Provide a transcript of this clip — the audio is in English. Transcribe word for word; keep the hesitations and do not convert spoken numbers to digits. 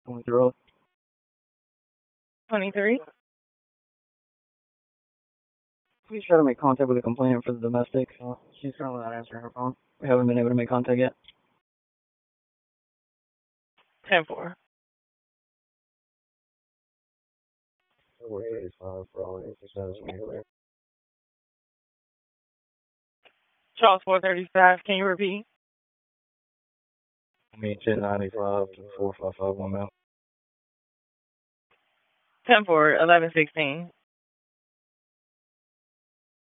twenty-three. twenty-three. Please try to make contact with the complainant for the domestic. Uh, she's currently not answering her phone. We haven't been able to make contact yet. ten four. Charles four thirty-five. Can you repeat? I mean, ten ninety-five to four five five one mile. ten four. eleven sixteen.